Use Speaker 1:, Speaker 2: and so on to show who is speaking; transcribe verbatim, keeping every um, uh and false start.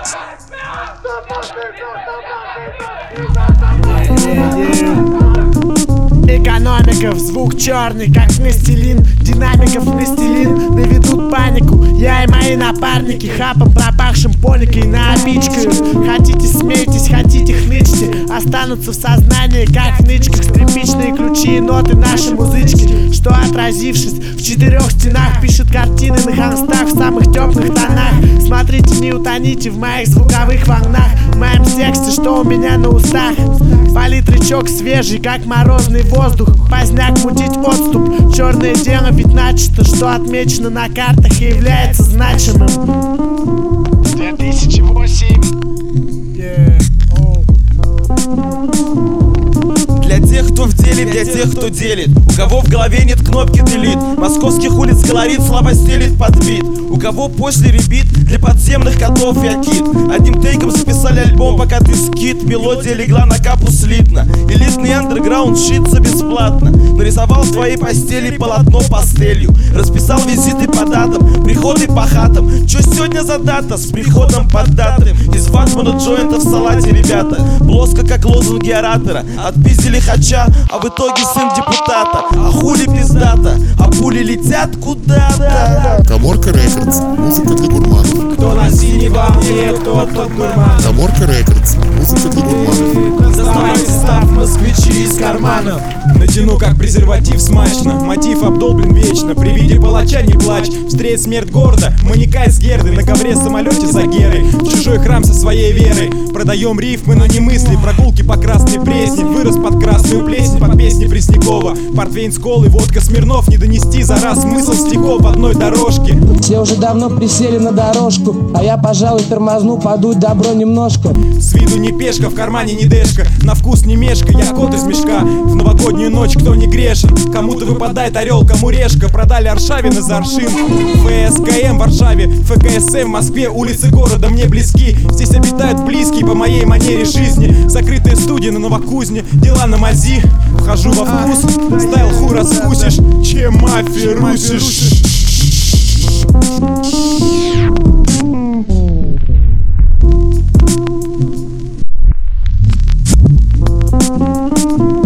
Speaker 1: Экономика в звук черный, как настелин. Динамиков настелин, наведут панику. Я и мои напарники хапом пропахшим поликой на опичках. Хотите смейтесь, хотите хнычьте, останутся в сознании, как в нычках. Скрипичные ключи и ноты нашей музычки, что, отразившись в четырех стенах, пишет картины на холстах в самых теплых тонах. Смотрите, не утоните в моих звуковых волнах, в моем тексте, что у меня на устах. Палитричок свежий, как морозный воздух. Поздняк мутить отступ. Черное дело ведь начато, что отмечено на картах и является значимым. две тысячи восемь. Yeah. Oh.
Speaker 2: Для тех, кто в деле, для тех, кто делит. У кого в голове нет кнопки delete, московских улиц колорит, слова стелит под бит. У кого после ребит, для подземных котов я кит. Одним тейком записали альбом, пока ты скит. Мелодия легла на капу слитно. Элитный андерграунд шится бесплатно. Нарисовал в твоей постели полотно пастелью. Расписал визиты по датам, приходы по хатам. Чё сегодня за дата с приходом под датым? Из ватмана джойнта в салате, ребята. Плоско, как лозунги оратора. Отпиздили хача, а в итоге сын депутата. А хули пиздата, а пули летят куда-то.
Speaker 3: Каморка Рекордс. Музыка для гурманов.
Speaker 1: Кто на синей волне, кто тот гурман.
Speaker 3: Каморка Рекордс. Музыка для гурманов.
Speaker 1: Доставайте став москвичи из карманов.
Speaker 4: Натяну как презерватив смачно. Мотив обдолблен вечно. При виде палача не плачь. Встреть смерть города, маньяка из Герды. На ковре самолете за Герой. В чужой храм со своей верой. Продаем рифмы, но не мысли. Прогулки по Красной Пресне. Вырос под красную плесень, под песни Преснякова. Портвейн с колой, водка Смирнов. Не донести за раз смысл стихов в одной дорожке.
Speaker 5: Все уже давно присели на дорожку, а я, пожалуй, тормозну, подуть добро немножко.
Speaker 4: С виду не пешка, в кармане не дэшка. На вкус не мешка, я кот из мешка. В новогоднюю ночь кто не грешен. Кому-то выпадает орел, кому решка. Продали Аршавина за аршин. ФСКМ в Варшаве, ФКСМ в Москве. Улицы города мне близки. Здесь обитают близкие по моей манере жизни. Закрытая студия на Новокузне, дела на мази. Вхожу во вкус, стайл хуй раскусишь. Чем мафия русишь.
Speaker 5: Thank you.